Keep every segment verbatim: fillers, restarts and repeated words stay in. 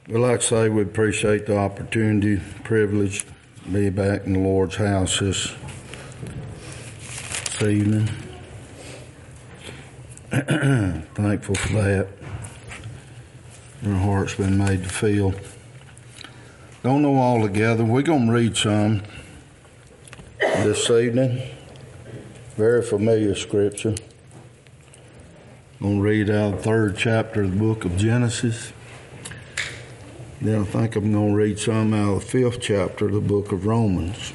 Well, like I say, we appreciate the opportunity, privilege to be back in the Lord's house this, this evening. Thankful for that. Our heart's been made to feel. Don't know all together. We're going to read some this evening. Very familiar scripture. I'm going to read out the third chapter of the book of Genesis. Then I think I'm going to read some out of the fifth chapter of the book of Romans.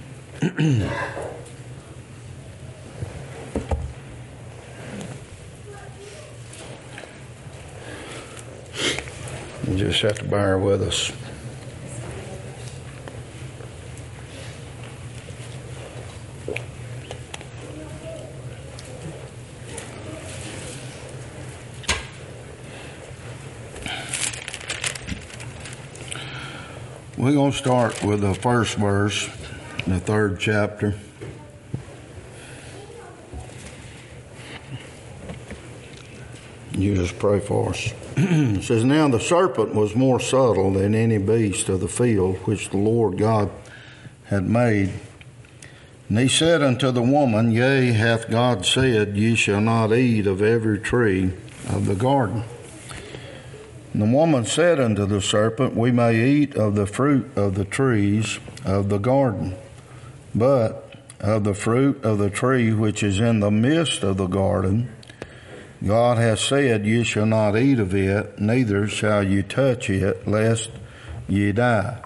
You just have to bear with us. We're going to start with the first verse, in the third chapter. You just pray for us. It says, Now the serpent was more subtle than any beast of the field which the Lord God had made. And he said unto the woman, Yea, hath God said, Ye shall not eat of every tree of the garden. And the woman said unto the serpent, We may eat of the fruit of the trees of the garden, but of the fruit of the tree which is in the midst of the garden, God hath said, Ye shall not eat of it, neither shall ye touch it, lest ye die.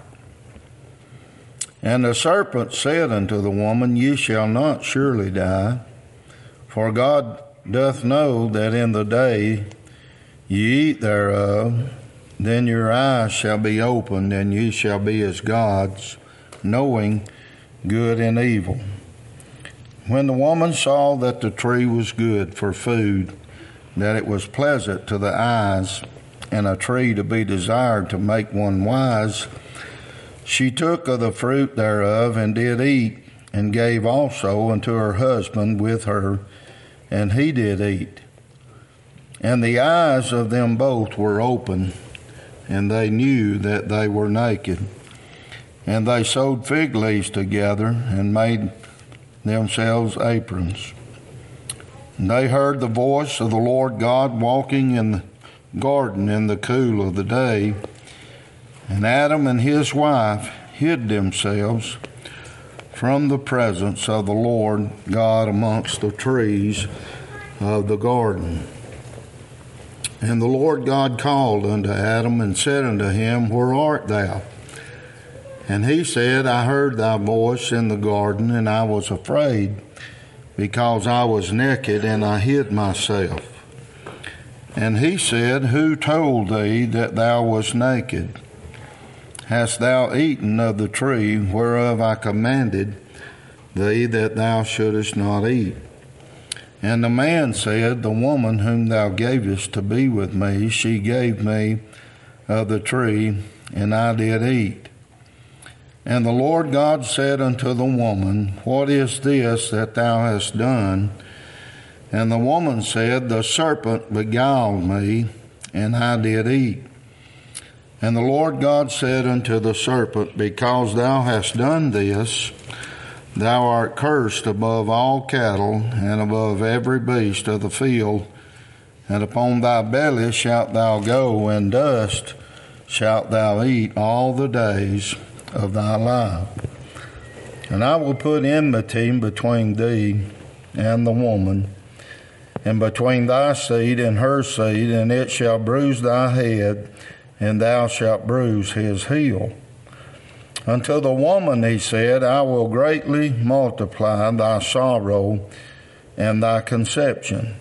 And the serpent said unto the woman, Ye shall not surely die, for God doth know that in the day ye eat thereof, then your eyes shall be opened, and ye shall be as gods, knowing good and evil. When the woman saw that the tree was good for food, that it was pleasant to the eyes, and a tree to be desired to make one wise, she took of the fruit thereof, and did eat, and gave also unto her husband with her, and he did eat. And the eyes of them both were open, and they knew that they were naked. And they sewed fig leaves together, and made themselves aprons. And they heard the voice of the Lord God walking in the garden in the cool of the day. And Adam and his wife hid themselves from the presence of the Lord God amongst the trees of the garden. And the Lord God called unto Adam and said unto him, Where art thou? And he said, I heard thy voice in the garden, and I was afraid, because I was naked, and I hid myself. And he said, Who told thee that thou wast naked? Hast thou eaten of the tree whereof I commanded thee that thou shouldest not eat? And the man said, The woman whom thou gavest to be with me, she gave me of the tree, and I did eat. And the Lord God said unto the woman, What is this that thou hast done? And the woman said, The serpent beguiled me, and I did eat. And the Lord God said unto the serpent, Because thou hast done this, thou art cursed above all cattle, and above every beast of the field, and upon thy belly shalt thou go, and dust shalt thou eat all the days of thy life. And I will put enmity between thee and the woman, and between thy seed and her seed, and it shall bruise thy head, and thou shalt bruise his heel. Unto the woman he said, I will greatly multiply thy sorrow and thy conception.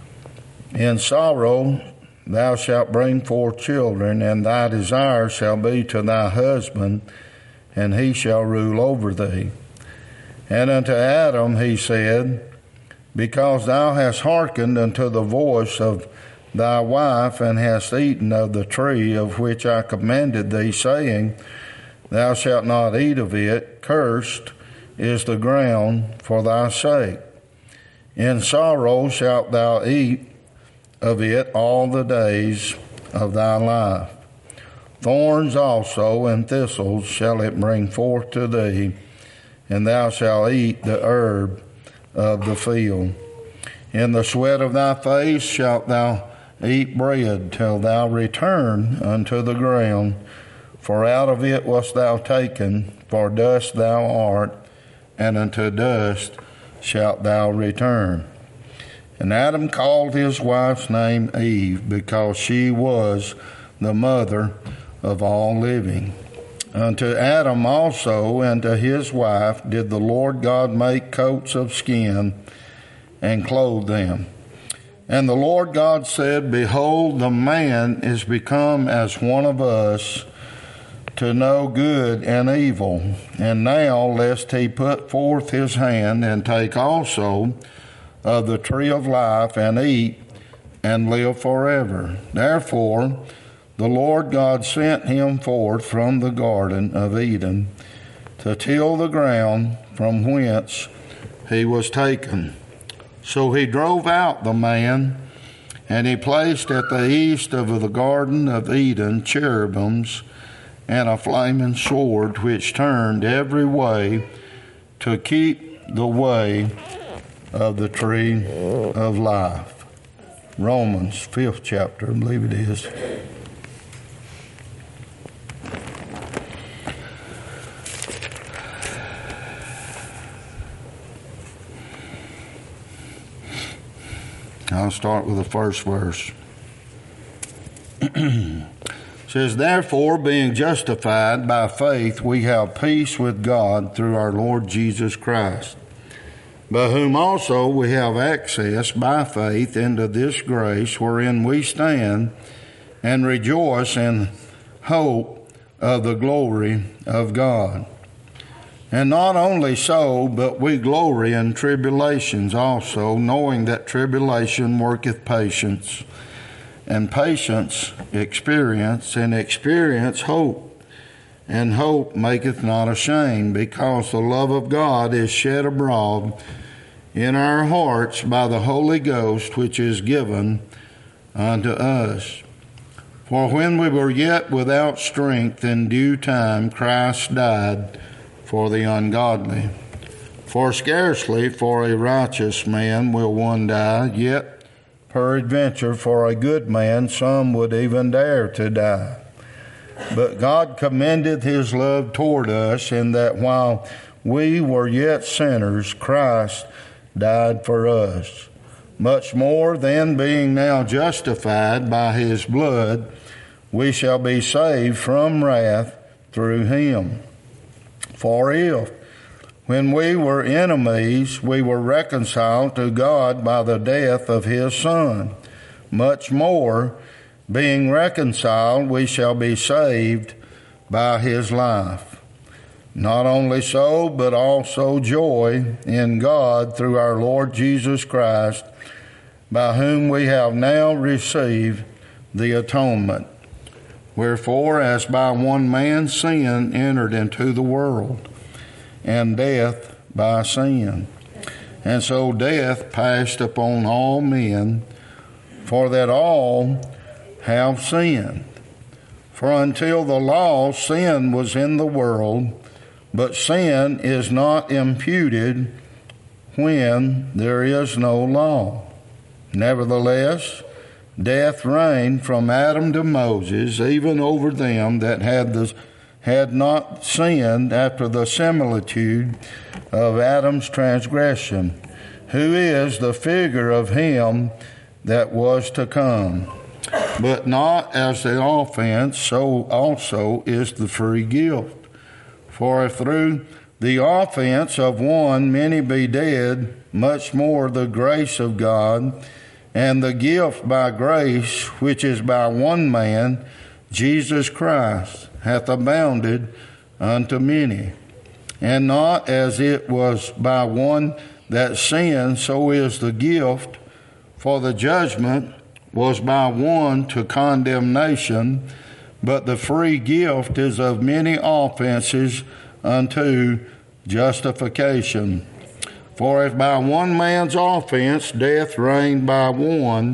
In sorrow thou shalt bring forth children, and thy desire shall be to thy husband, and he shall rule over thee. And unto Adam he said, Because thou hast hearkened unto the voice of thy wife, and hast eaten of the tree of which I commanded thee, saying, Thou shalt not eat of it, cursed is the ground for thy sake. In sorrow shalt thou eat of it all the days of thy life. Thorns also and thistles shall it bring forth to thee, and thou shalt eat the herb of the field. In the sweat of thy face shalt thou eat bread till thou return unto the ground, for out of it wast thou taken, for dust thou art, and unto dust shalt thou return. And Adam called his wife's name Eve, because she was the mother of all living. Unto Adam also and to his wife did the Lord God make coats of skin, and clothe them. And the Lord God said, Behold, the man is become as one of us, to know good and evil. And now lest he put forth his hand, and take also of the tree of life, and eat, and live forever. Therefore the Lord God sent him forth from the Garden of Eden, to till the ground from whence he was taken. So he drove out the man, and he placed at the east of the Garden of Eden cherubims, and a flaming sword which turned every way to keep the way of the tree of life. Romans, fifth chapter, I believe it is. I'll start with the first verse. It says, Therefore, being justified by faith, we have peace with God through our Lord Jesus Christ, by whom also we have access by faith into this grace wherein we stand, and rejoice in hope of the glory of God. And not only so, but we glory in tribulations also, knowing that tribulation worketh patience, and patience experience, and experience hope. And hope maketh not ashamed, because the love of God is shed abroad in our hearts by the Holy Ghost, which is given unto us. For when we were yet without strength, in due time Christ died for the ungodly. For scarcely for a righteous man will one die, yet peradventure for a good man some would even dare to die. But God commendeth his love toward us, in that while we were yet sinners, Christ died for us. Much more then, being now justified by his blood, we shall be saved from wrath through him. For if, when we were enemies, we were reconciled to God by the death of his Son, much more, being reconciled, we shall be saved by his life. Not only so, but also joy in God through our Lord Jesus Christ, by whom we have now received the atonement. Wherefore, as by one man sin entered into the world, and death by sin, and so death passed upon all men, for that all have sinned. For until the law, sin was in the world, but sin is not imputed when there is no law. Nevertheless, death reigned from Adam to Moses, even over them that had the had not sinned, after the similitude of Adam's transgression, who is the figure of him that was to come. But not as the offense, so also is the free gift. For if through the offense of one many be dead, much more the grace of God, and the gift by grace, which is by one man, Jesus Christ, hath abounded unto many. And not as it was by one that sinned, so is the gift. For the judgment was by one to condemnation, but the free gift is of many offenses unto justification. For if by one man's offense death reigned by one,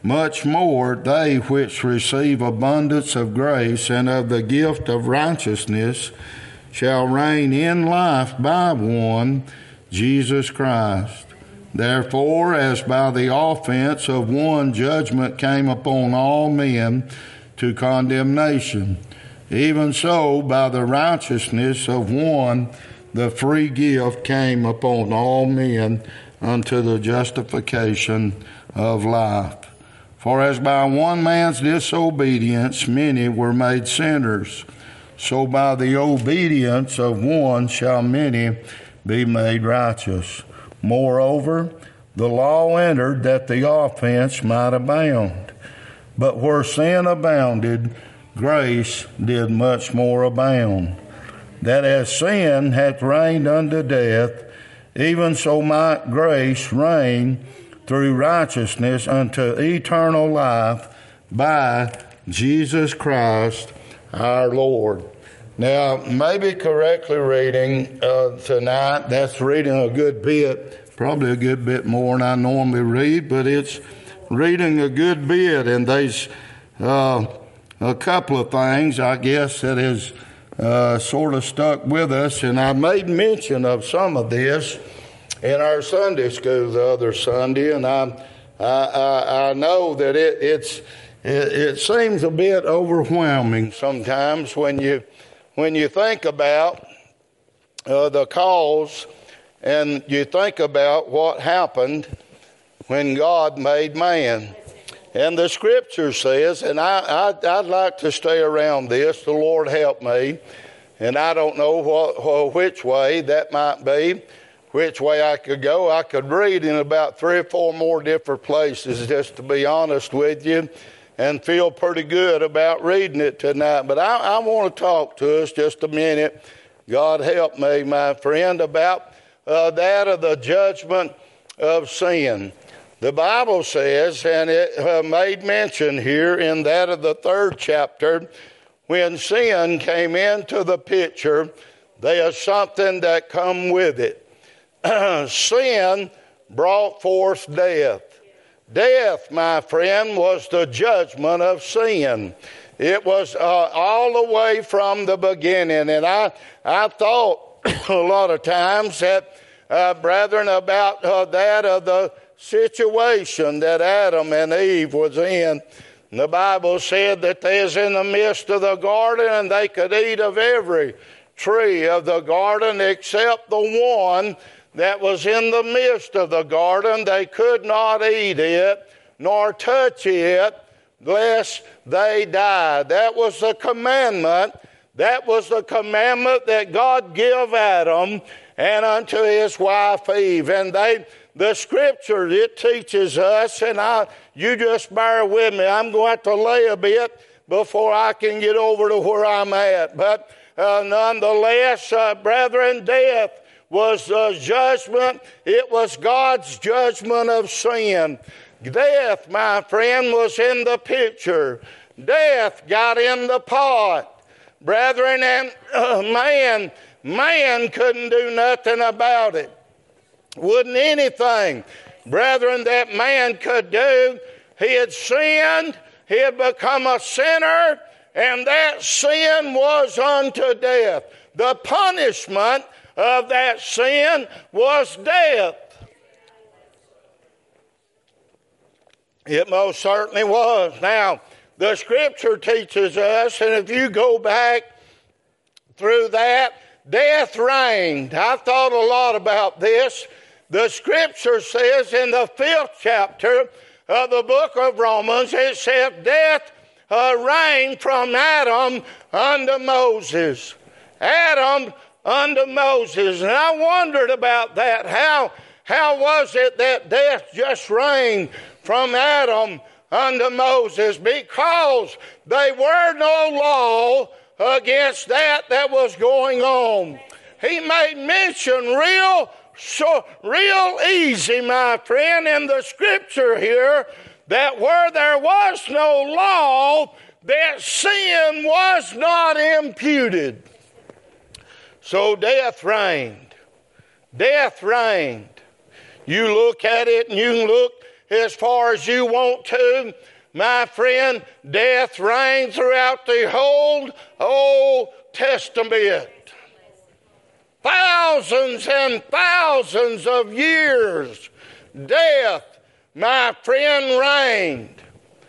much more they which receive abundance of grace and of the gift of righteousness shall reign in life by one, Jesus Christ. Therefore, as by the offense of one judgment came upon all men to condemnation, even so by the righteousness of one the free gift came upon all men unto the justification of life. For as by one man's disobedience many were made sinners, so by the obedience of one shall many be made righteous. Moreover, the law entered that the offense might abound. But where sin abounded, grace did much more abound. That as sin hath reigned unto death, even so might grace reign through righteousness unto eternal life by Jesus Christ our Lord. Now, maybe correctly reading uh, tonight, that's reading a good bit, probably a good bit more than I normally read, but it's reading a good bit, and there's uh, a couple of things, I guess, that is uh, sort of stuck with us, and I made mention of some of this in our Sunday school the other Sunday, and I I, I, I know that it it's it, it seems a bit overwhelming sometimes when you when you think about uh, the cause and you think about what happened when God made man. And the Scripture says, and I, I I'd like to stay around this. The Lord help me, and I don't know what, which way that might be. Which way I could go. I could read in about three or four more different places, just to be honest with you, and feel pretty good about reading it tonight. But I, I want to talk to us just a minute, God help me, my friend, about uh, that of the judgment of sin. The Bible says, and it uh, made mention here in that of the third chapter, when sin came into the picture, there's something that come with it. Sin brought forth death. Death, my friend, was the judgment of sin. It was uh, all the way from the beginning. And I, I thought a lot of times that, uh, brethren, about uh, that of the situation that Adam and Eve was in. And the Bible said that they was in the midst of the garden and they could eat of every tree of the garden except the one that was in the midst of the garden. They could not eat it, nor touch it, lest they die. That was the commandment. That was the commandment that God gave Adam and unto his wife Eve. And they, the Scripture, it teaches us, and I, you just bear with me. I'm going to have to lay a bit before I can get over to where I'm at. But uh, nonetheless, uh, brethren, death was the judgment. It was God's judgment of sin. Death, my friend, was in the picture. Death got in the pot. Brethren, and uh, man, man couldn't do nothing about it. Wouldn't anything, brethren, that man could do. He had sinned. He had become a sinner, and that sin was unto death. The punishment of that sin was death. It most certainly was. Now, the Scripture teaches us, and if you go back through that, death reigned. I thought a lot about this. The Scripture says in the fifth chapter of the book of Romans, it said death uh, reigned from Adam unto Moses. Adam unto Moses. And I wondered about that. How, how was it that death just reigned from Adam unto Moses? Because there were no law against that that was going on. He made mention real, so, real easy, my friend, in the Scripture here, that where there was no law, that sin was not imputed. So death reigned. Death reigned. You look at it and you can look as far as you want to. My friend, death reigned throughout the whole Old Testament. Thousands and thousands of years, death, my friend, reigned.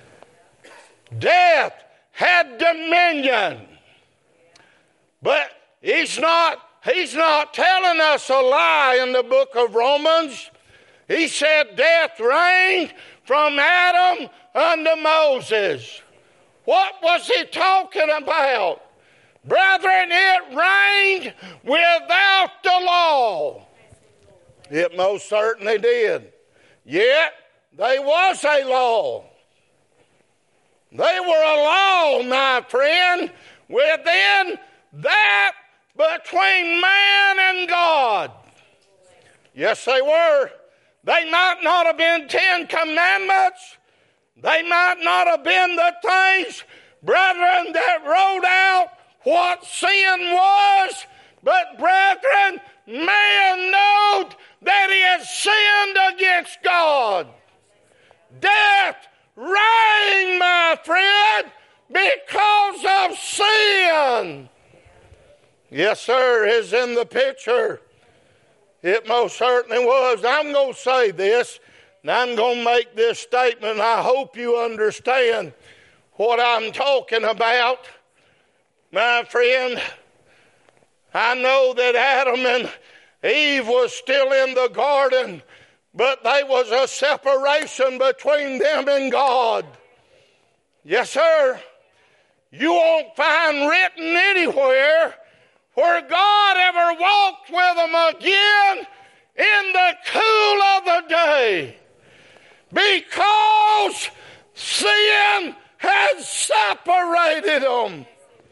Death had dominion. But he's not, he's not telling us a lie in the book of Romans. He said death reigned from Adam unto Moses. What was he talking about? Brethren, it reigned without the law. It most certainly did. Yet, there was a law. They were a law, my friend, within that between man and God. Yes, they were. They might not have been Ten Commandments. They might not have been the things, brethren, that wrote out what sin was. But, brethren, man knowed that he has sinned against God. Death reigned, my friend, because of sin. Yes, sir, is in the picture. It most certainly was. I'm going to say this, and I'm going to make this statement, and I hope you understand what I'm talking about. My friend, I know that Adam and Eve was still in the garden, but there was a separation between them and God. Yes, sir. You won't find written anywhere where God ever walked with them again in the cool of the day, because sin had separated them.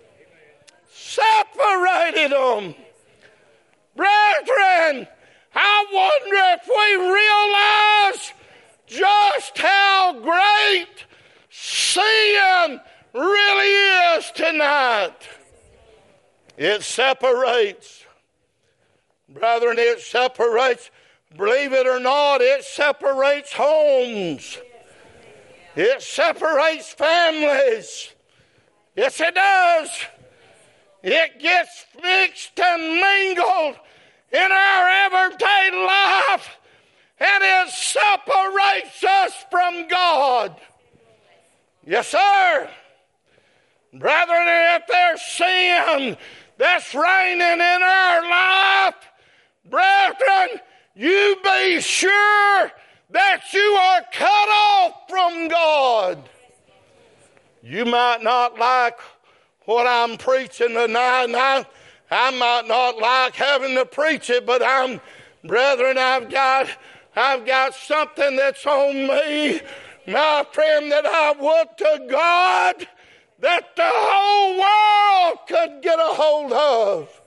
Separated them. Brethren, I wonder if we realize just how great sin really is tonight. It separates. Brethren, it separates. Believe it or not, it separates homes. It separates families. Yes, it does. It gets mixed and mingled in our everyday life, and it separates us from God. Yes, sir. Brethren, if there's sin that's reigning in our life, brethren, you be sure that you are cut off from God. You might not like what I'm preaching tonight, and I, I might not like having to preach it, but I'm, brethren, I've got, I've got something that's on me, my friend, that I would to God that the whole world could get a hold of.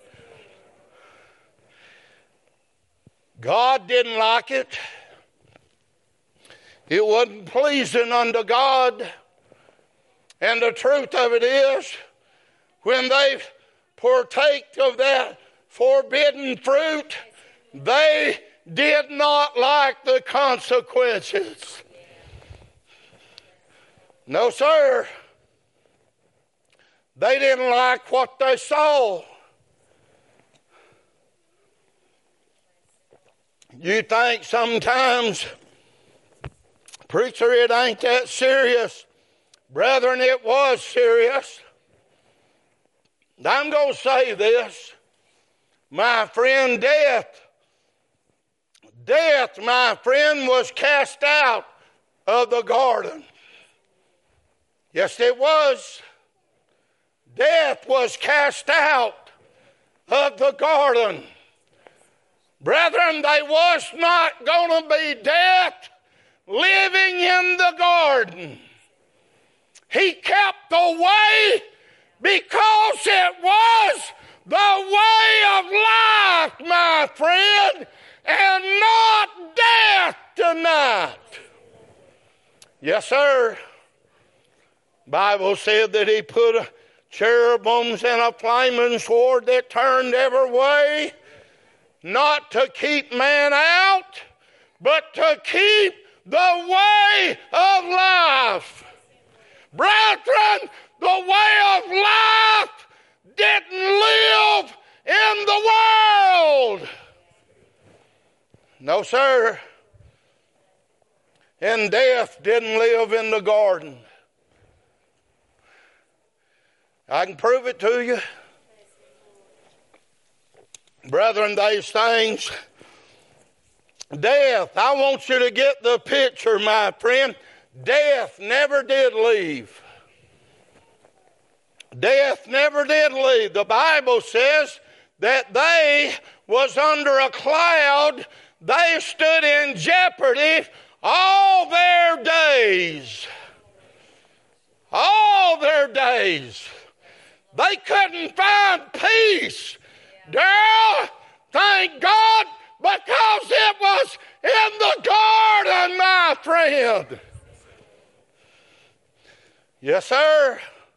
God didn't like it. It wasn't pleasing unto God. And the truth of it is, when they partake of that forbidden fruit, they did not like the consequences. No, sir. They didn't like what they saw. You think sometimes, preacher, it ain't that serious. Brethren, it was serious. I'm going to say this. My friend, death. Death, my friend, was cast out of the garden. Yes, it was. Death was cast out of the garden. Brethren, there was not going to be death living in the garden. He kept the way because it was the way of life, my friend, and not death tonight. Yes, sir. Bible said that he put a cherubims and a flaming sword that turned every way, not to keep man out, but to keep the way of life. Brethren, the way of life didn't live in the world. No, sir. And death didn't live in the garden. I can prove it to you. Brethren, these things, death, I want you to get the picture, my friend. Death never did leave. Death never did leave. The Bible says that they was under a cloud. They stood in jeopardy all their days. All their days. They couldn't find peace. Girl, thank God, because it was in the garden, my friend. Yes, sir.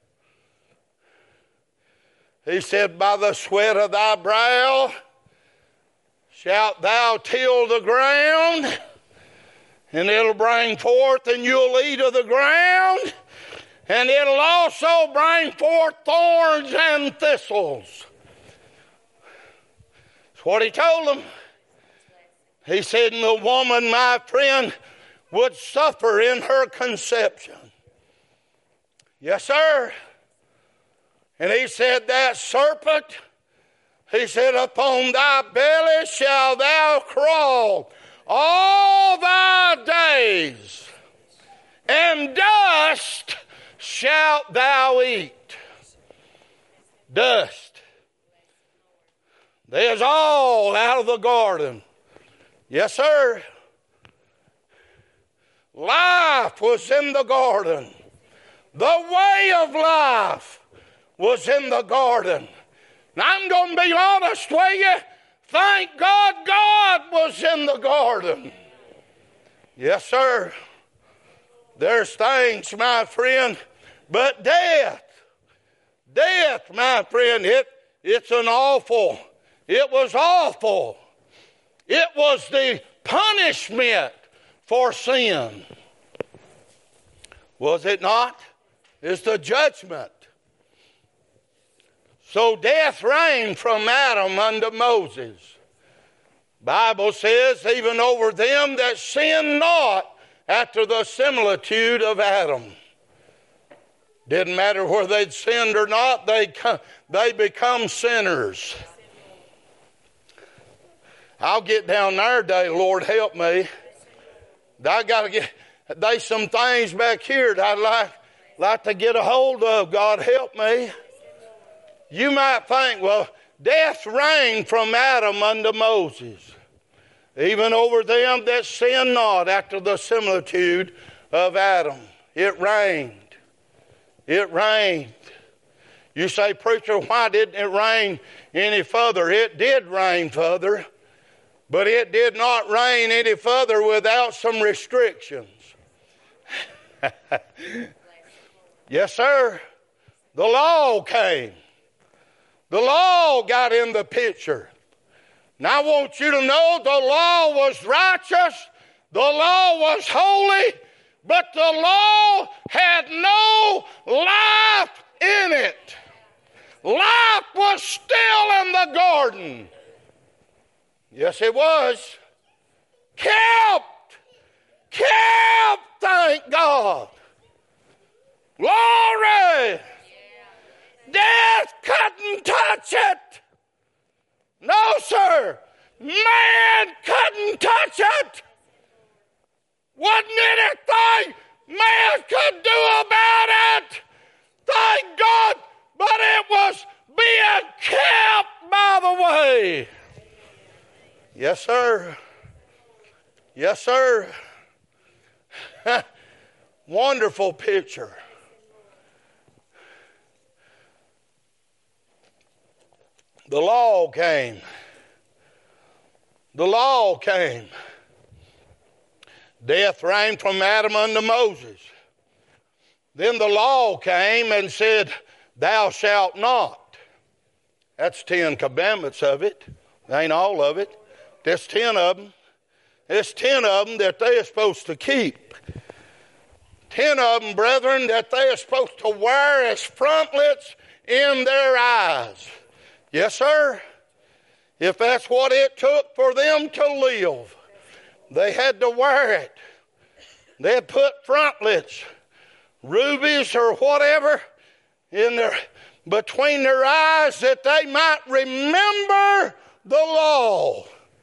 He said, by the sweat of thy brow shalt thou till the ground, and it'll bring forth, and you'll eat of the ground, and it'll also bring forth thorns and thistles. That's what he told them. He said, and the woman, my friend, would suffer in her conception. Yes, sir. And he said, that serpent, he said, upon thy belly shalt thou crawl all thy days, and dust shalt thou eat. Dust. There's all out of the garden. Yes, sir. Life was in the garden. The way of life was in the garden. Now, I'm going to be honest with you. Thank God God was in the garden. Yes, sir. There's things, my friend, but death, death, my friend, it, it's an awful, it was awful. It was the punishment for sin. Was it not? It's the judgment. So death reigned from Adam unto Moses. Bible says, even over them that sinned not after the similitude of Adam. Didn't matter whether they'd sinned or not, they they become sinners. I'll get down there today, Lord help me. I got to get, there's some things back here that I'd like, like to get a hold of. God help me. You might think, well, death reigned from Adam unto Moses, even over them that sinned not after the similitude of Adam. It reigned. It reigned. You say, preacher, why didn't it rain any further? It did rain further, but it did not rain any further without some restrictions. Yes, sir. The law came. The law got in the picture. Now I want you to know the law was righteous, the law was holy, but the law had no life in it. Life was still in the garden. Yes, it was. Kept. Kept, thank God. Glory. Death couldn't touch it. No, sir. Man couldn't touch it. Wasn't anything man could do about it. Thank God. But it was being kept by the way. Yes, sir. Yes, sir. Wonderful picture. The law came. The law came. Death reigned from Adam unto Moses. Then the law came and said, thou shalt not. That's ten commandments of it. Ain't all of it. There's ten of them. There's ten of them that they are supposed to keep. Ten of them, brethren, that they are supposed to wear as frontlets in their eyes. Yes, sir. If that's what it took for them to live, they had to wear it. They had put frontlets, rubies or whatever, in their between their eyes that they might remember the law.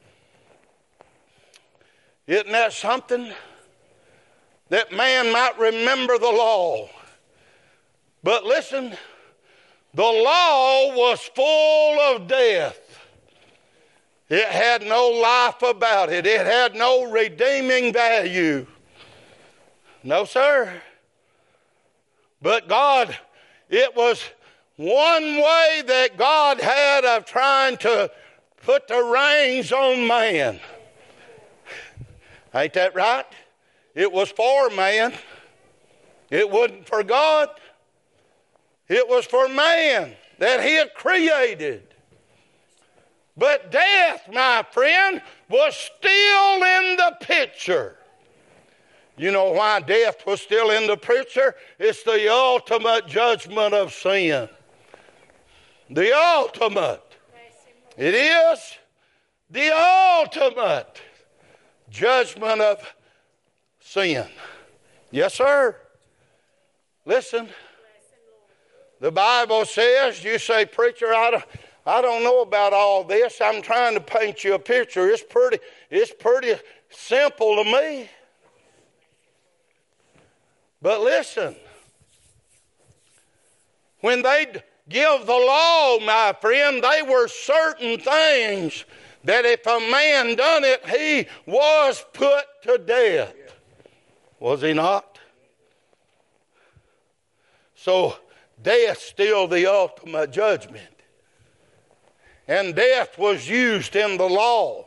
Isn't that something? That man might remember the law. But listen, the law was full of death. It had no life about it. It had no redeeming value. No, sir. But God, it was one way that God had of trying to put the reins on man. Ain't that right? It was for man. It wasn't for God. It was for man that he had created. But death, my friend, was still in the picture. You know why death was still in the picture? It's the ultimate judgment of sin. The ultimate. It is the ultimate judgment of sin. Yes, sir. Listen. The Bible says, you say, preacher, I don't, I don't know about all this. I'm trying to paint you a picture. It's pretty, it's pretty simple to me. But listen, when they give the law, my friend, they were certain things that if a man done it, he was put to death. Was he not? So death still the ultimate judgment. And death was used in the law.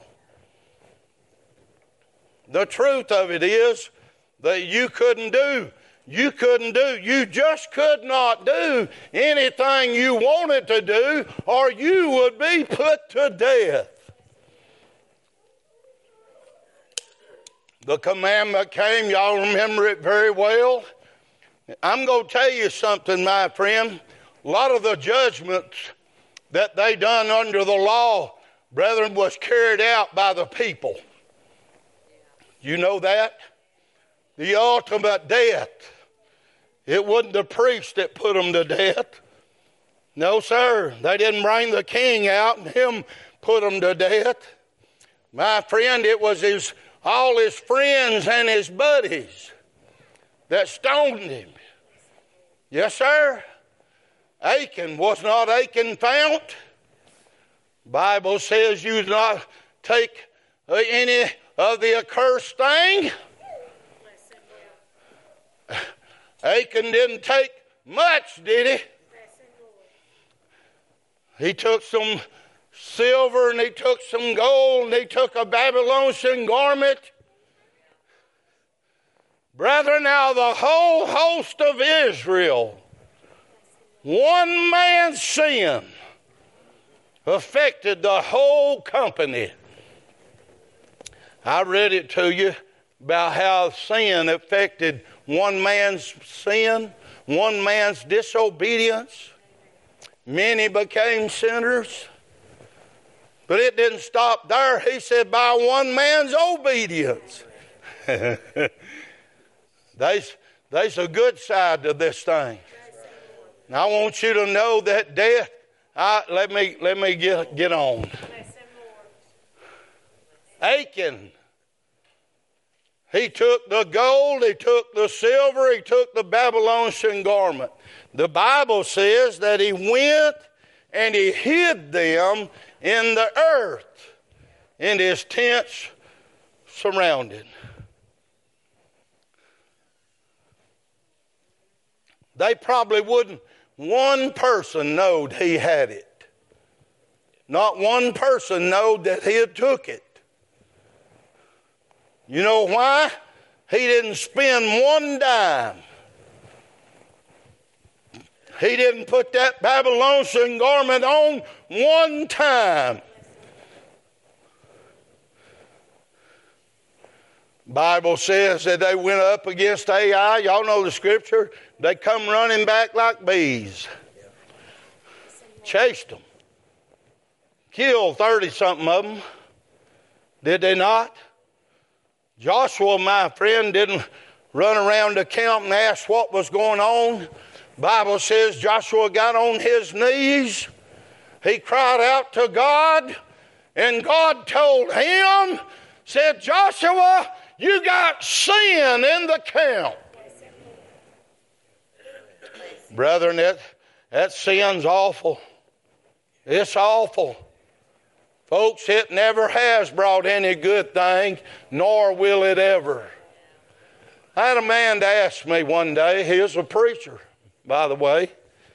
The truth of it is that you couldn't do You couldn't do, you just could not do anything you wanted to do, or you would be put to death. The commandment came, y'all remember it very well. I'm going to tell you something, my friend. A lot of the judgments that they done under the law, brethren, was carried out by the people. You know that? The ultimate death. It wasn't the priest that put them to death. No, sir. They didn't bring the king out and him put them to death. My friend, it was his all his friends and his buddies that stoned him. Yes, sir. Achan, was not Achan found? Bible says you do not take any of the accursed thing. Achan didn't take much, did he? He took some silver and he took some gold and he took a Babylonian garment. Brethren, now the whole host of Israel, one man's sin affected the whole company. I read it to you about how sin affected one man's sin, one man's disobedience. Many became sinners. But it didn't stop there. He said, by one man's obedience. there's, there's a good side to this thing. Now, I want you to know that death, I, let me, let me get, get on. Achan, he took the gold, he took the silver, he took the Babylonian garment. The Bible says that he went and he hid them in the earth, in his tents surrounded. They probably wouldn't, one person knowed he had it. Not one person knowed that he had took it. You know why? He didn't spend one dime. He didn't put that Babylonian garment on one time. Bible says that they went up against Ai. Y'all know the scripture. They come running back like bees. Chased them. Killed thirty-something of them. Did they not? Joshua, my friend, didn't run around the camp and ask what was going on. Bible says Joshua got on his knees. He cried out to God. And God told him, said, Joshua, you got sin in the camp. Brethren, that, that sin's awful. It's awful. Folks, it never has brought any good thing, nor will it ever. I had a man to ask me one day, he was a preacher, by the way.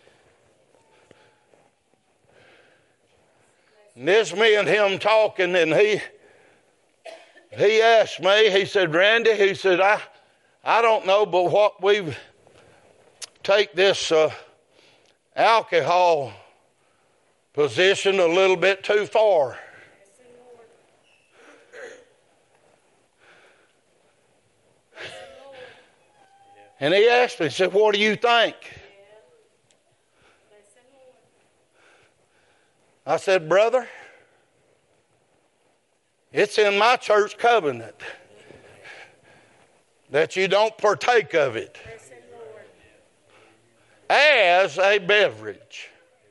And this me and him talking, and he he asked me, he said, Randy, he said, I I don't know, but what we take this uh, alcohol position a little bit too far. And he asked me, he said, what do you think? I said, brother, it's in my church covenant that you don't partake of it as a beverage.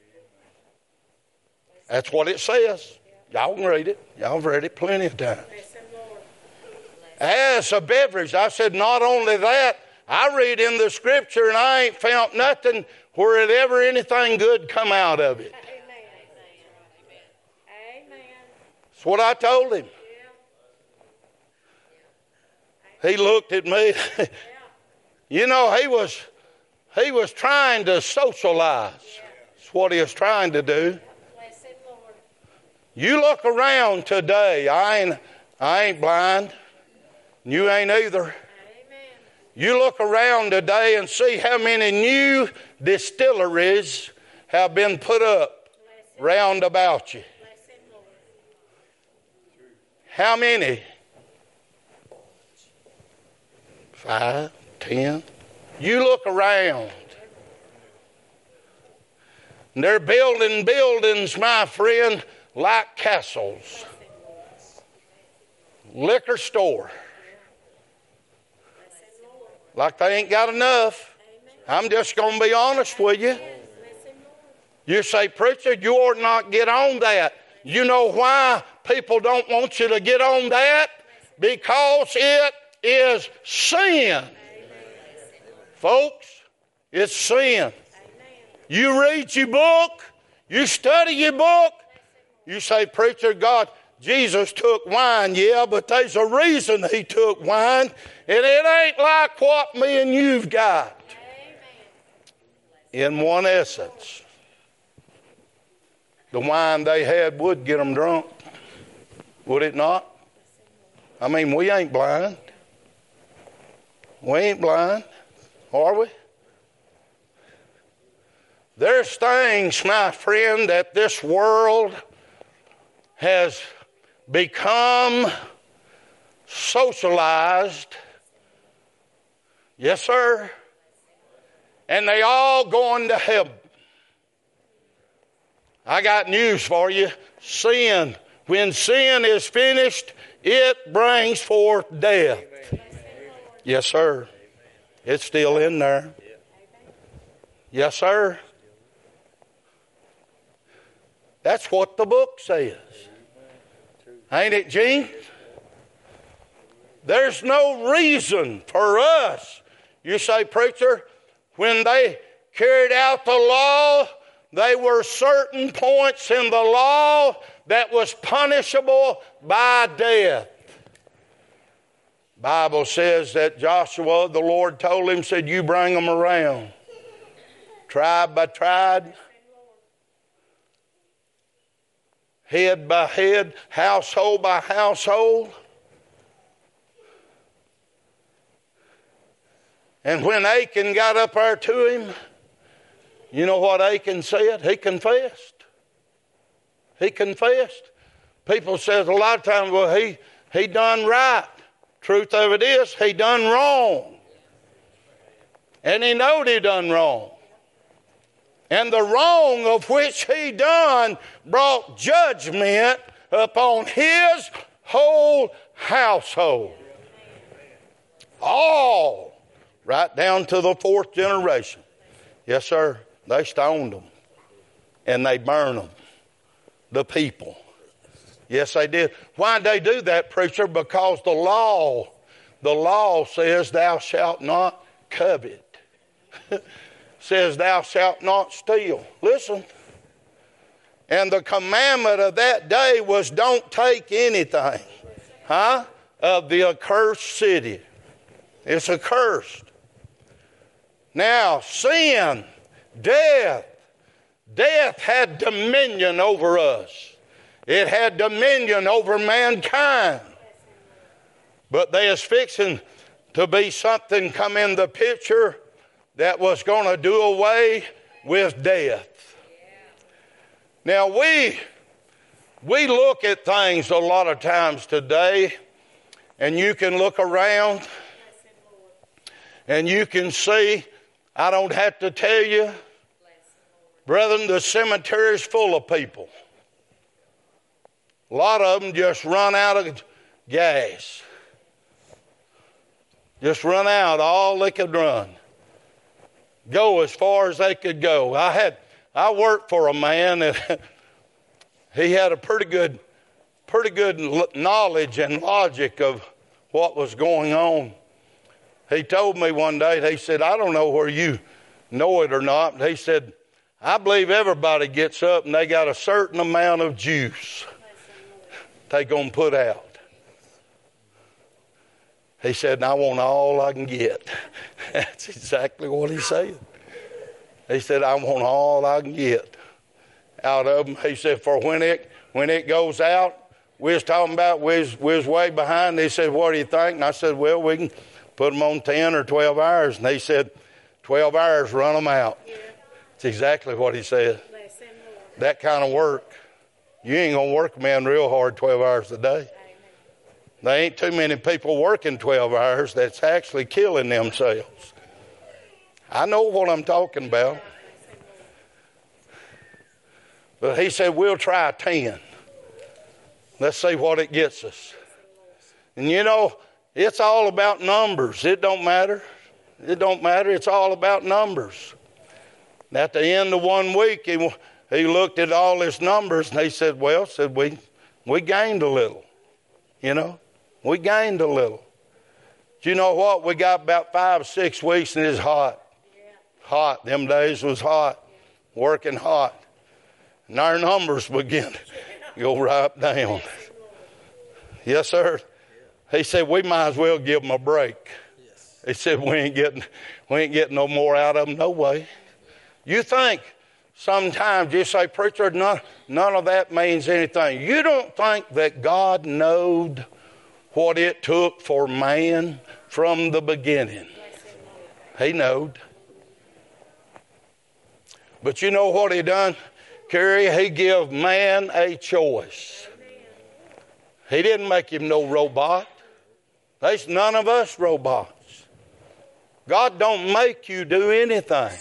That's what it says. Y'all can read it. Y'all have read it plenty of times. As a beverage. I said, not only that, I read in the scripture and I ain't found nothing where it ever anything good come out of it. That's what I told him. He looked at me. You know, he was he was trying to socialize. That's what he was trying to do. You look around today. I ain't I ain't blind. You ain't either. You look around today and see how many new distilleries have been put up round about you. How many? Five, ten. You look around. And they're building buildings, my friend, like castles. Liquor store. Like they ain't got enough. I'm just going to be honest with you. You say, preacher, you ought not get on that. You know why people don't want you to get on that? Because it is sin. Folks, it's sin. You read your book, you study your book, you say, preacher, God, Jesus took wine, yeah, but there's a reason he took wine, and it ain't like what me and you've got. In one essence, the wine they had would get them drunk, would it not? I mean, we ain't blind. We ain't blind, are we? There's things, my friend, that this world has become socialized. Yes, sir. And they all going to heaven. I got news for you. Sin, when sin is finished, it brings forth death. Yes, sir. It's still in there. Yes, sir. That's what the book says. Ain't it, Gene? There's no reason for us. You say, preacher, when they carried out the law, there were certain points in the law that was punishable by death. Bible says that Joshua, the Lord told him, said, you bring them around. Tribe by tribe. Head by head. Household by household. And when Achan got up there to him, you know what Achan said? He confessed. He confessed. People says a lot of times, well, he, he done right. Truth of it is, he done wrong. And he knowed he done wrong. And the wrong of which he done brought judgment upon his whole household. All, right down to the fourth generation. Yes, sir. They stoned them. And they burned them. The people. Yes, they did. Why'd they do that, preacher? Because the law, the law says thou shalt not covet. Says thou shalt not steal. Listen. And the commandment of that day was don't take anything, huh, of the accursed city. It's accursed. Now, sin, death, death had dominion over us. It had dominion over mankind. But there is fixing to be something come in the picture that was going to do away with death. Now we, we look at things a lot of times today, and you can look around and you can see, I don't have to tell you, brethren, the cemetery is full of people. A lot of them just run out of gas. Just run out all they could run. Go as far as they could go. I had, I worked for a man that he had a pretty good, pretty good knowledge and logic of what was going on. He told me one day, he said, I don't know where you know it or not. He said, I believe everybody gets up and they got a certain amount of juice they gonna put out. He said, and I want all I can get. That's exactly what he said. He said, I want all I can get out of them. He said, for when it when it goes out, we was talking about, we was, we was way behind. He said, what do you think? And I said, well, we can put them on ten or twelve hours. And he said, twelve hours, run them out. Yeah. That's exactly what he said. That kind of work. You ain't going to work a man real hard twelve hours a day. There ain't too many people working twelve hours that's actually killing themselves. I know what I'm talking about. But he said, we'll try ten. Let's see what it gets us. And you know, it's all about numbers. It don't matter. It don't matter. It's all about numbers. At the end of one week, he, he looked at all his numbers and he said, well, said we, we gained a little, you know. We gained a little. Do you know what? We got about five, six weeks and it's hot. Yeah. Hot. Them days was hot. Yeah. Working hot. And our numbers began to go right down. Yes, sir. He said, we might as well give them a break. Yes. He said, we ain't getting, we ain't getting no more out of them, no way. You think sometimes you say, preacher, none, none of that means anything. You don't think that God knowed what it took for man from the beginning? He knowed. But you know what he done, Carrie? He gave man a choice. He didn't make him no robot. There's none of us robots. God don't make you do anything.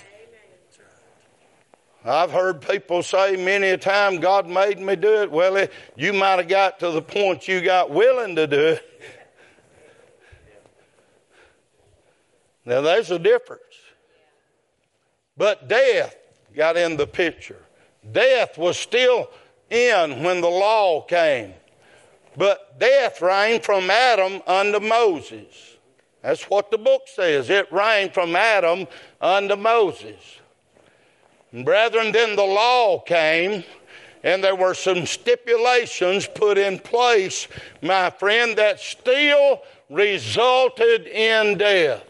I've heard people say many a time, God made me do it. Well, it, you might have got to the point you got willing to do it. Now, there's a difference. But death got in the picture. Death was still in when the law came. But death reigned from Adam unto Moses. That's what the book says. It reigned from Adam unto Moses. And brethren, then the law came, and there were some stipulations put in place, my friend, that still resulted in death.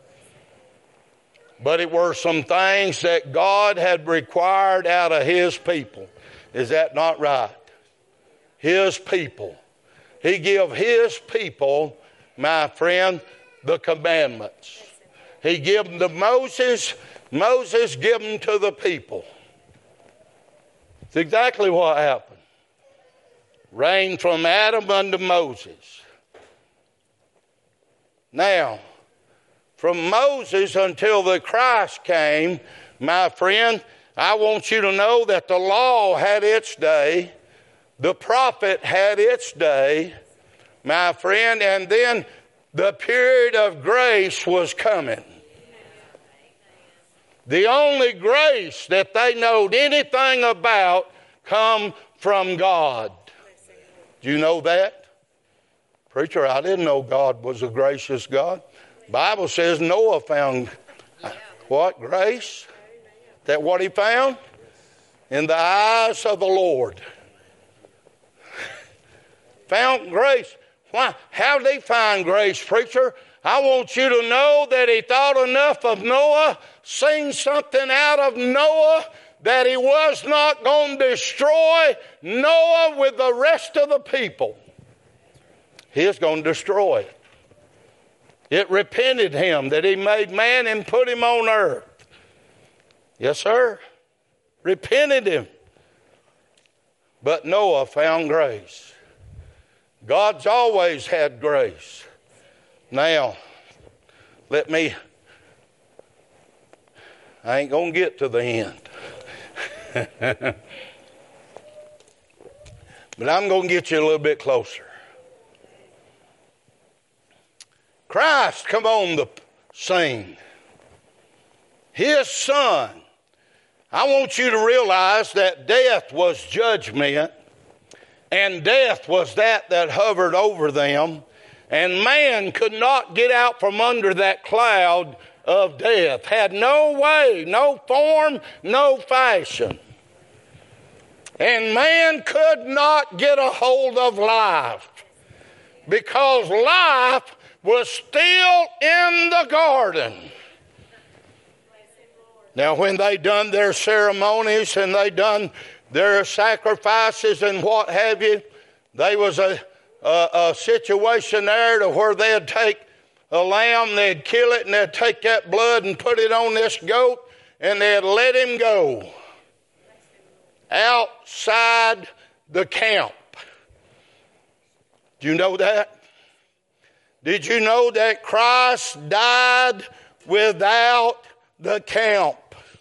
But it were some things that God had required out of His people. Is that not right? His people. He gave His people, my friend, the commandments. He gave them to Moses. Moses gave them to the people. It's exactly what happened. Reigned from Adam unto Moses. Now, from Moses until the Christ came, my friend, I want you to know that the law had its day, the prophet had its day, my friend, and then the period of grace was coming. The only grace that they knowed anything about come from God. Do you know that? Preacher, I didn't know God was a gracious God. The Bible says Noah found what? Grace? Is that what he found? In the eyes of the Lord. Found grace. Why? How did he find grace, preacher? I want you to know that he thought enough of Noah, seen something out of Noah, that he was not going to destroy Noah with the rest of the people. He was going to destroy it. It repented him that he made man and put him on earth. Yes, sir. Repented him. But Noah found grace. God's always had grace. Now, let me, I ain't going to get to the end. But I'm going to get you a little bit closer. Christ come on the scene. His son. I want you to realize that death was judgment, and death was that that hovered over them, and man could not get out from under that cloud of death. Had no way, no form, no fashion. And man could not get a hold of life, because life was still in the garden. Now, when they done their ceremonies and they done their sacrifices and what have you, there was a, a, a situation there to where they'd take a lamb, they'd kill it, and they'd take that blood and put it on this goat, and they'd let him go outside the camp. Do you know that? Did you know that Christ died without the camp?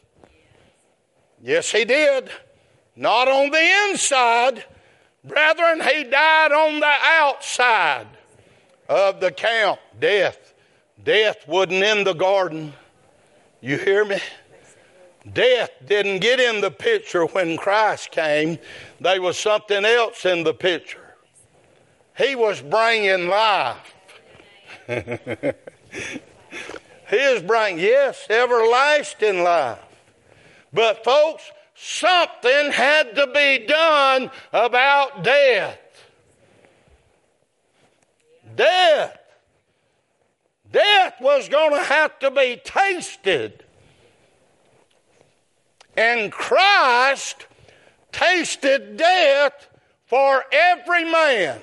Yes, he did. Not on the inside. Brethren, he died on the outside of the camp. Death. Death wasn't in the garden. You hear me? Death didn't get in the picture when Christ came. There was something else in the picture. He was bringing life. He is bringing, yes, everlasting life. But folks, something had to be done about death. Death. Death was going to have to be tasted. And Christ tasted death for every man.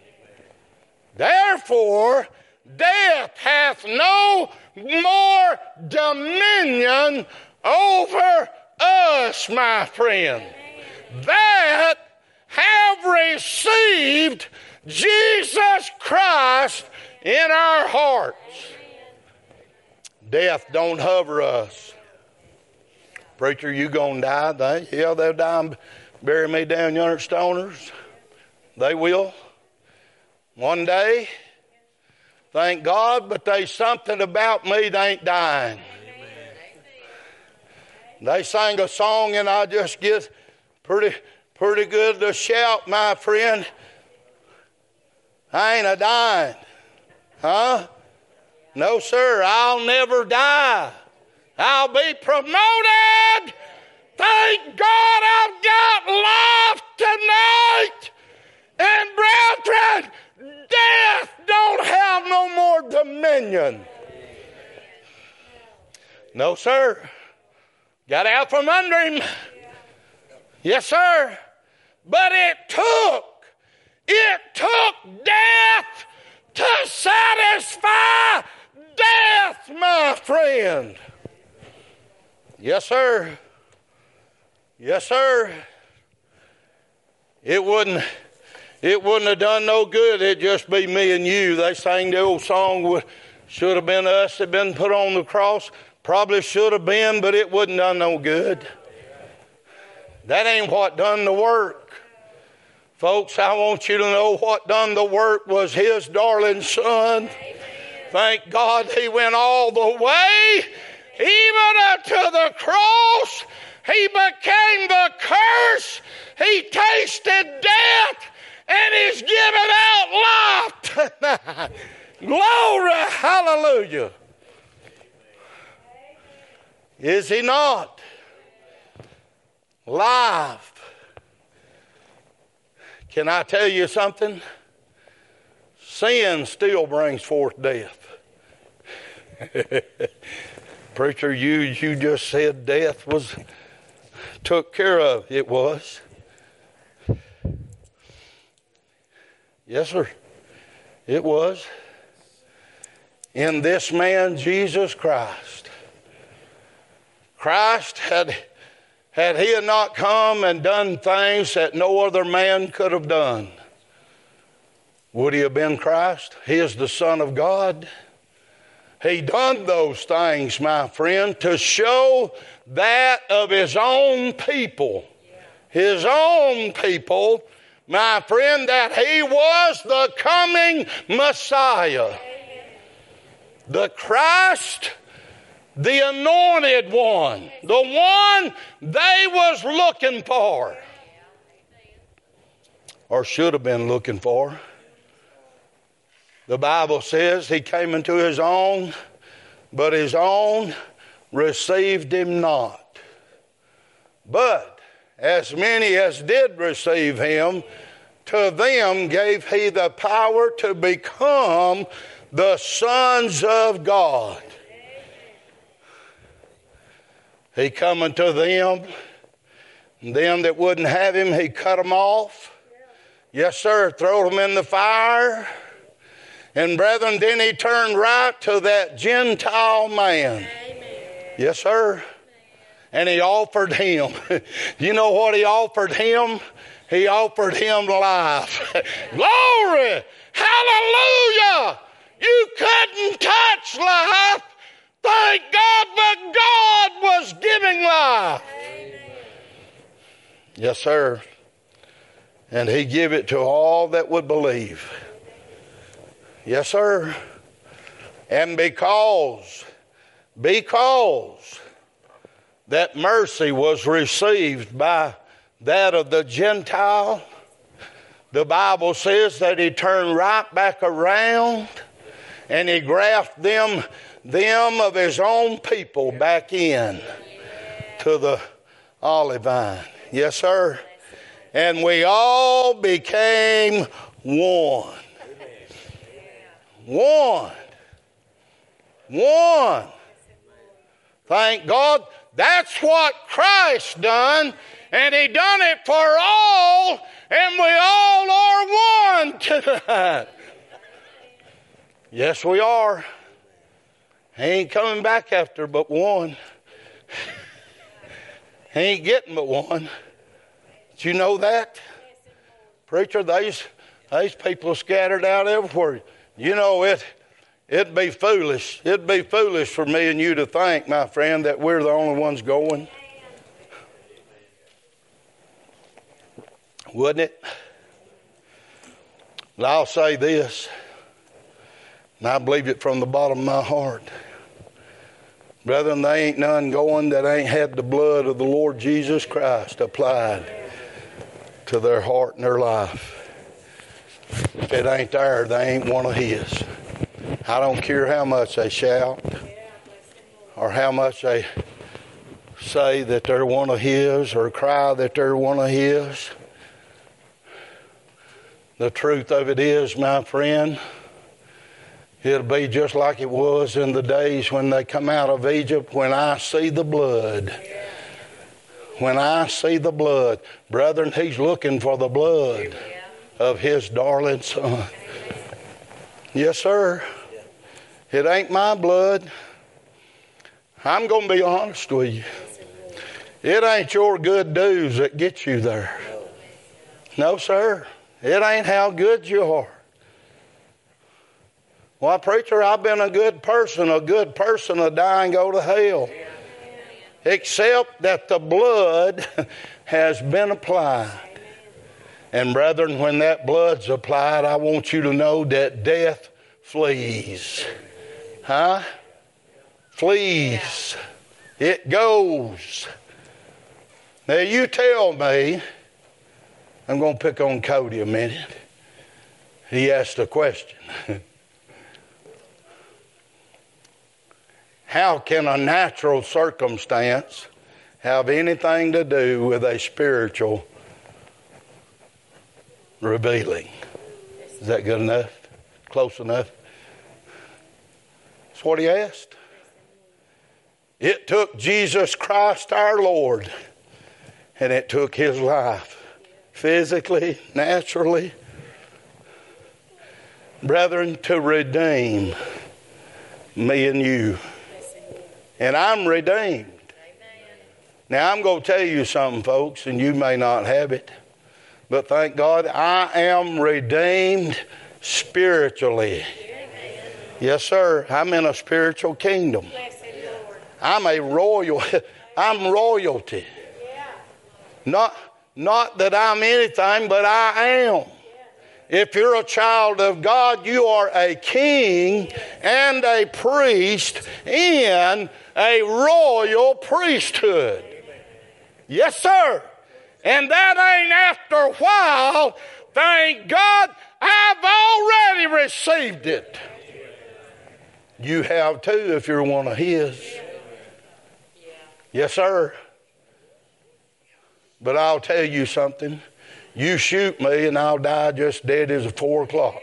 Therefore, death hath no more dominion over us, my friend, that have received Jesus Christ in our hearts. Death don't hover us. Preacher, you gonna die? They, yeah, they'll die and bury me down yonder at Stoners. They will. One day. Thank God, but there's something about me that ain't dying. They sang a song and I just get pretty pretty good to shout, my friend. I ain't a dying. Huh? No, sir, I'll never die. I'll be promoted. Thank God I've got life tonight. And brethren, death don't have no more dominion. No, sir. Got out from under him. Yes, sir. But it took, it took death to satisfy death, my friend. Yes, sir. Yes, sir. It wouldn't, it wouldn't have done no good. It'd just be me and you. They sang the old song, Should have been us that been put on the cross. Probably should have been, but it wouldn't done no good. That ain't what done the work. Folks, I want you to know what done the work was his darling son. Thank God he went all the way, even unto the cross. He became the curse. He tasted death, and he's given out life tonight. Glory, hallelujah. Is he not? Life. Can I tell you something? Sin still brings forth death. Preacher, you, you just said death was took care of. It was. Yes, sir. It was. In this man, Jesus Christ. Christ had, had he had not come and done things that no other man could have done, would he have been Christ? He is the Son of God. He done those things, my friend, to show that of his own people. His own people, my friend, that he was the coming Messiah. The Christ, the anointed one, the one they was looking for, or should have been looking for. The Bible says he came into his own, but his own received him not. But as many as did receive him, to them gave he the power to become the sons of God. He come unto them, and them that wouldn't have him, he cut them off. Yes, sir, throw them in the fire. And brethren, then he turned right to that Gentile man. Amen. Yes, sir. And he offered him. You know what he offered him? He offered him life. Glory! Hallelujah! You couldn't touch life. Thank God, but God was giving life. Amen. Yes, sir. And he gave it to all that would believe. Yes, sir. And because, because that mercy was received by that of the Gentile, the Bible says that he turned right back around and he grafted them, them of his own people back in to the olive vine. Yes, sir. And we all became one. One. One. Thank God. That's what Christ done. And he done it for all. And we all are one tonight. Yes, we are. He ain't coming back after but one. He ain't getting but one. Did you know that? Preacher, these, these people scattered out everywhere. You know, it, it'd be foolish. It'd be foolish for me and you to think, my friend, that we're the only ones going. Wouldn't it? But I'll say this, and I believe it from the bottom of my heart. Brethren, there ain't none going that ain't had the blood of the Lord Jesus Christ applied to their heart and their life. If it ain't there, they ain't one of his. I don't care how much they shout or how much they say that they're one of his or cry that they're one of his. The truth of it is, my friend, it'll be just like it was in the days when they come out of Egypt. When I see the blood, when I see the blood, brethren, he's looking for the blood of his darling son. Yes, sir. It ain't my blood. I'm going to be honest with you. It ain't your good deeds that get you there. No, sir. It ain't how good you are. Well, preacher, I've been a good person. A good person will die and go to hell. Except that the blood has been applied. And brethren, when that blood's applied, I want you to know that death flees. Huh? Flees. It goes. Now you tell me, I'm going to pick on Cody a minute. He asked a question. How can a natural circumstance have anything to do with a spiritual revealing? Is that good enough? Close enough? That's what he asked. It took Jesus Christ our Lord, and it took his life, physically, naturally, brethren, to redeem me and you. And I'm redeemed. Now, I'm going to tell you something, folks, and you may not have it, but thank God I am redeemed spiritually. Yes, sir. I'm in a spiritual kingdom. I'm a royal, I'm royalty. Not, not that I'm anything, but I am. If you're a child of God, you are a king and a priest in a royal priesthood. Yes, sir. And that ain't after a while. Thank God I've already received it. You have too if you're one of his. Yes, sir. But I'll tell you something. You shoot me and I'll die just dead as a four o'clock.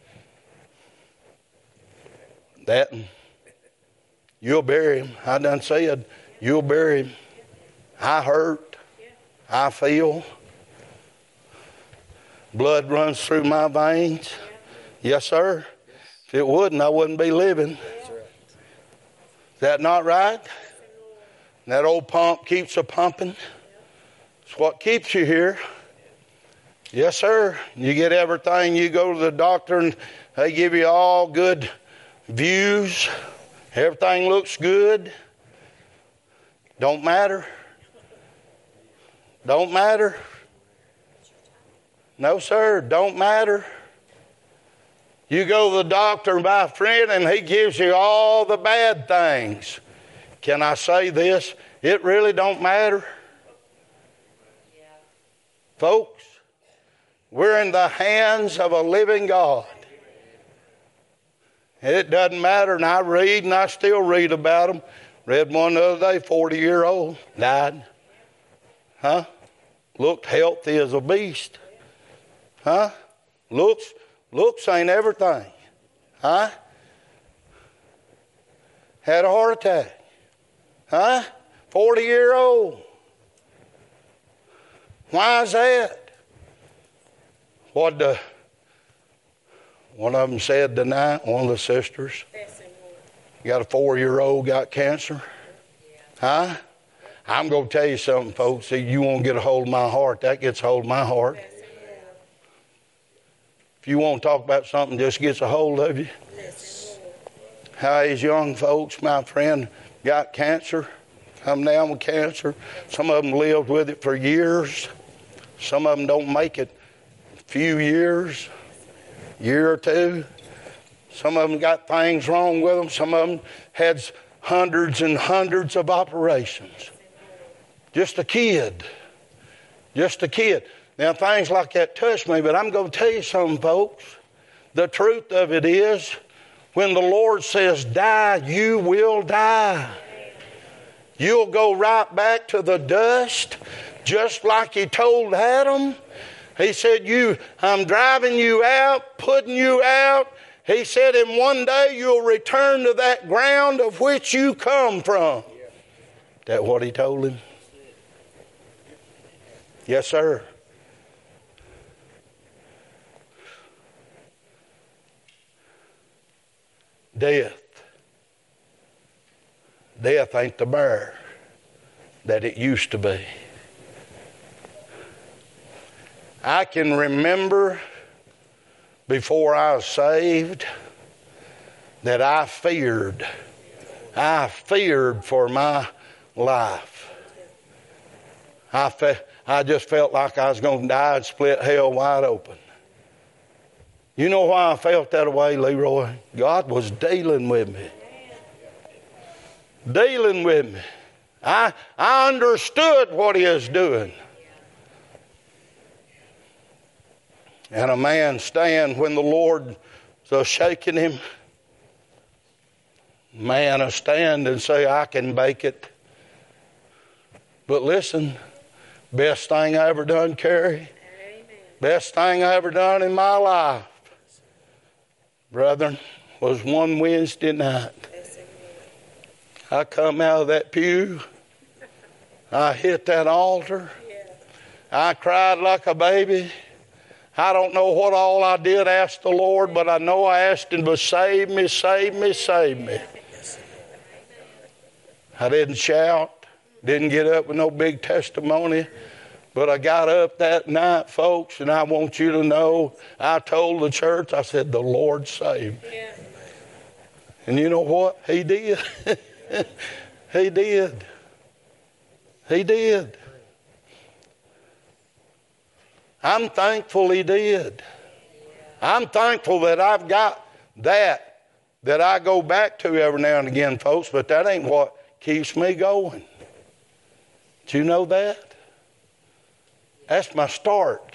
That, you'll bury him. I done said, you'll bury him. I hurt. I feel. Blood runs through my veins. Yes, sir. If it wouldn't, I wouldn't be living. Is that not right? That old pump keeps a pumping. It's what keeps you here. Yes, sir. You get everything. You go to the doctor and they give you all good views. Everything looks good. Don't matter. Don't matter. No, sir. Don't matter. You go to the doctor, my friend, and he gives you all the bad things. Can I say this? It really don't matter. Yeah. Folks, we're in the hands of a living God. It doesn't matter, and I read, and I still read about them. Read one the other day, forty-year-old, died. Huh? Looked healthy as a beast. Huh? Looks, looks ain't everything. Huh? Had a heart attack. Huh? forty-year-old. Why is that? What the, one of them said tonight, one of the sisters, got a four-year-old, got cancer. Huh? I'm going to tell you something, folks. See, you won't get a hold of my heart. That gets a hold of my heart. If you want to talk about something, just gets a hold of you. How these young folks, my friend, got cancer, come down with cancer. Some of them lived with it for years. Some of them don't make it a few years, year or two. Some of them got things wrong with them. Some of them had hundreds and hundreds of operations. Just a kid. Just a kid. Now, things like that touch me, but I'm going to tell you something, folks. The truth of it is, when the Lord says die, you will die. You'll go right back to the dust, just like he told Adam. He said, "You, I'm driving you out, putting you out." He said, "And one day you'll return to that ground of which you come from." That what he told him? Yes, sir. Death. Death ain't the bear that it used to be. I can remember before I was saved, that I feared. I feared for my life. I, fe- I just felt like I was going to die and split hell wide open. You know why I felt that way, Leroy? God was dealing with me. Dealing with me. I, I understood what he was doing. And a man stand when the Lord was shaking him. Man a stand and say, I can make it. But listen, best thing I ever done, Carrie. Amen. Best thing I ever done in my life, brethren, was one Wednesday night. I come out of that pew. I hit that altar. I cried like a baby. I don't know what all I did ask the Lord, but I know I asked him to save me, save me, save me. I didn't shout, didn't get up with no big testimony, but I got up that night, folks, and I want you to know, I told the church, I said, the Lord saved me. Yeah. And you know what? He did. He did. He did. I'm thankful he did. I'm thankful that I've got that, that I go back to every now and again, folks, but that ain't what keeps me going. Do you know that? That's my start.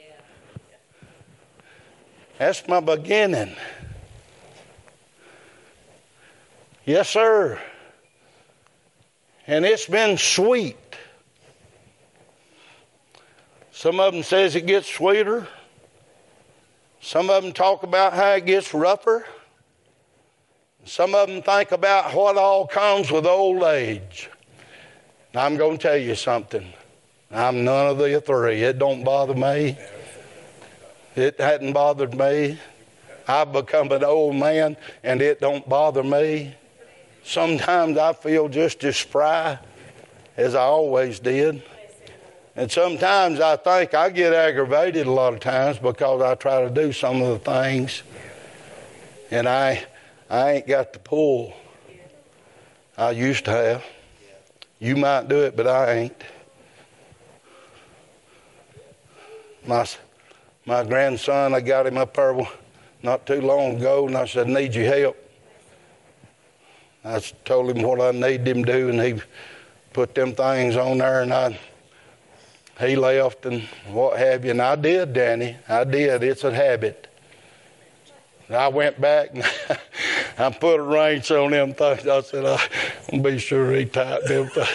That's my beginning. Yes, sir. And it's been sweet. Some of them says it gets sweeter. Some of them talk about how it gets rougher. Some of them think about what all comes with old age. Now, I'm going to tell you something. I'm none of the three. It don't bother me. It hadn't bothered me. I've become an old man, and it don't bother me. Sometimes I feel just as spry as I always did. And sometimes I think I get aggravated a lot of times because I try to do some of the things, and I I ain't got the pull I used to have. You might do it, but I ain't. My, my grandson, I got him up there not too long ago, and I said, I need your help. I told him what I needed him to do, and he put them things on there, and I, he left and what have you. And I did, Danny. I did. It's a habit. And I went back and I put a wrench on them things. I said, I'm going to be sure he tightened them things.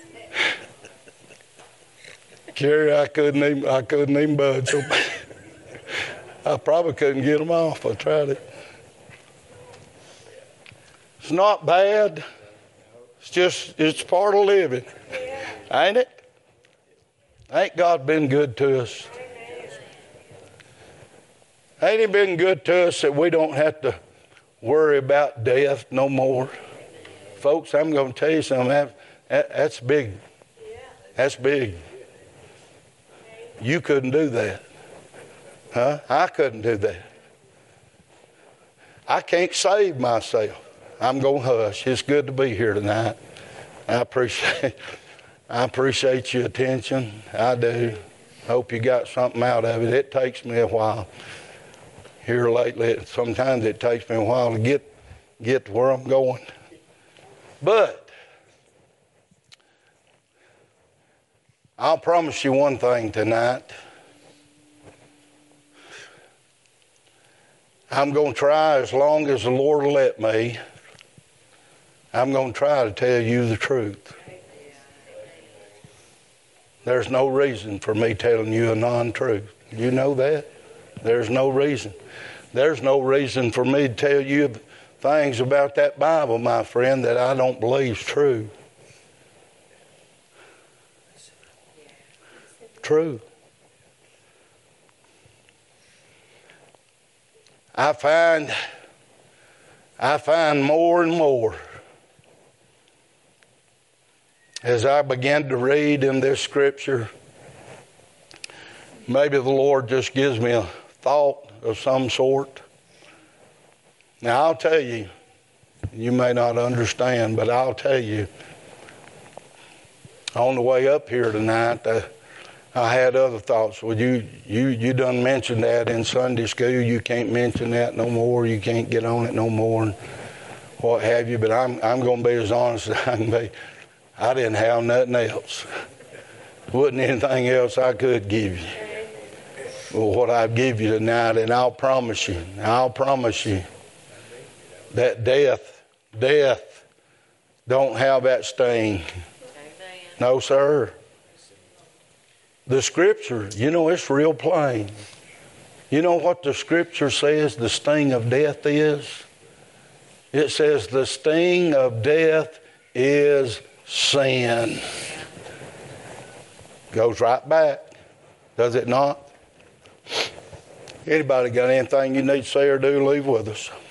Carrie, I couldn't even, I couldn't even budge. So I probably couldn't get them off. I tried it. It's not bad. It's just, it's part of living. Ain't it? Ain't God been good to us? Ain't he been good to us that we don't have to worry about death no more? Folks, I'm going to tell you something. That, that, that's big. That's big. You couldn't do that. Huh? I couldn't do that. I can't save myself. I'm going to hush. It's good to be here tonight. I appreciate I appreciate your attention. I do. Hope you got something out of it. It takes me a while. Here lately, sometimes it takes me a while to get get to where I'm going. But I'll promise you one thing tonight. I'm going to try as long as the Lord will let me. I'm going to try to tell you the truth. There's no reason for me telling you a non-truth. You know that? There's no reason. There's no reason for me to tell you things about that Bible, my friend, that I don't believe is true. True. I find, I find more and more as I began to read in this scripture, maybe the Lord just gives me a thought of some sort. Now, I'll tell you, You may not understand, but I'll tell you, on the way up here tonight, uh, I had other thoughts. Well, you, you, you done mentioned that in Sunday school. You can't mention that no more. You can't get on it no more, and what have you. But I'm, I'm going to be as honest as I can be. I didn't have nothing else. Wasn't anything else I could give you. Well, what I give you tonight, and I'll promise you, I'll promise you, that death, death don't have that sting. No, sir. The Scripture, you know, it's real plain. You know what the Scripture says the sting of death is? It says the sting of death is sin. Goes right back, does it not? Anybody got anything you need to say or do, leave with us.